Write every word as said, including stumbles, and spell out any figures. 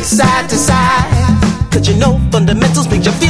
side to side. Cause you know fundamentals make you feel